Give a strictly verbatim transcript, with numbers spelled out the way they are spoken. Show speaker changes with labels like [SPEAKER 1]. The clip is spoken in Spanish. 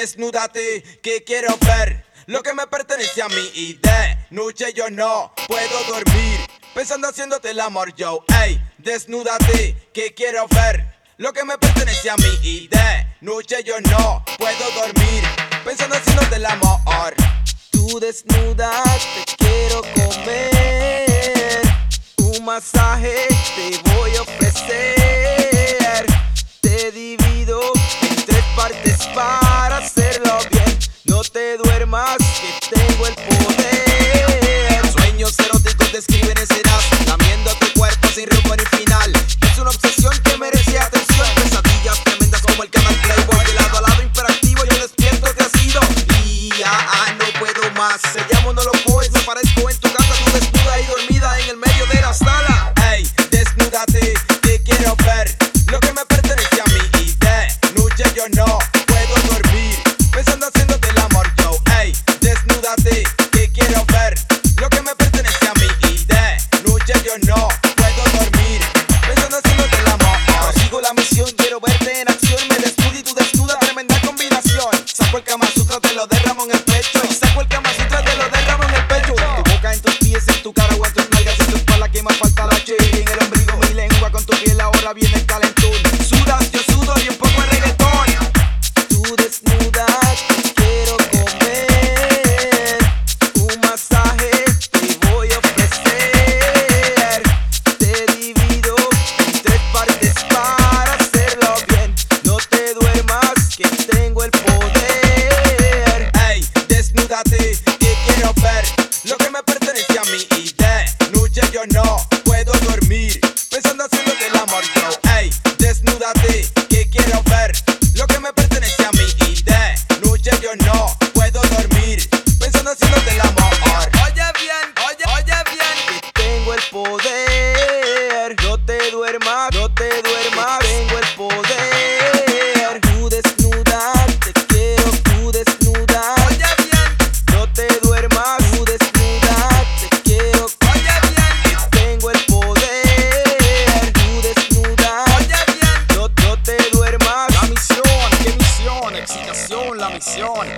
[SPEAKER 1] desnúdate, que quiero ver lo que me pertenece a mí. Y de noche yo no puedo dormir pensando haciéndote el amor yo. Ey, desnúdate, que quiero ver lo que me pertenece a mí. Y de noche yo no puedo dormir pensando haciéndote el amor.
[SPEAKER 2] Tú desnuda, te quiero comer, un masaje te voy a ofrecer. Te divido en tres partes para hacerlo bien. No te duermas, que tengo el poder.
[SPEAKER 1] Sueños eróticos te escriben en cenas, lamiendo tu cuerpo sin rumbo ni final. Es una obsesión que merece atención. Pesadillas tremendas como el canal Playboy. De lado a lado imperactivo yo despierto te has ido. Y ya ah, no puedo más. Se llama no lo puedes, me parezco en tu casa. Tú desnuda y dormida en el medio de la sala. Ey, desnúdate, que quiero ver lo que me pertenece a mí. Y de noche yo no puedo dormir pensando haciéndote el amor yo. Ey, desnúdate, que quiero ver lo que me pertenece a mí. Y de noche yo no puedo dormir pensando haciéndote el amor.
[SPEAKER 2] Sigo la misión, quiero ver